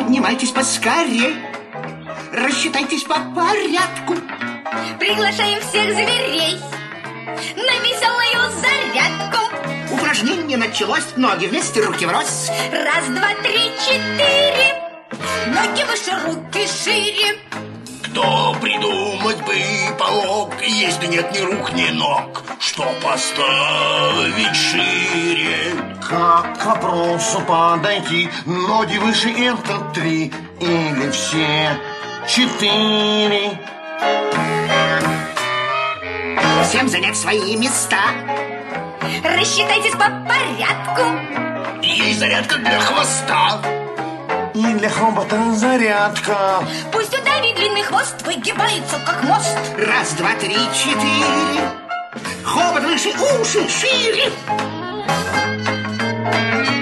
Поднимайтесь поскорей, рассчитайтесь по порядку. Приглашаем всех зверей на веселую зарядку. Упражнение началось. Ноги вместе, руки врозь. Раз, два, три, четыре. Ноги выше, руки шире. Кто придумать бы помог, если нет ни рук, ни ног, что поставить шире? Как к вопросу подойти? Ноги выше — это 3 или все 4? Всем занять свои места. Рассчитайтесь по порядку. Есть зарядка для хвоста. И для хобота зарядка. Пусть удавит длинный хвост, выгибается как мост. Раз, два, три, четыре. Хобот выше, уши шире.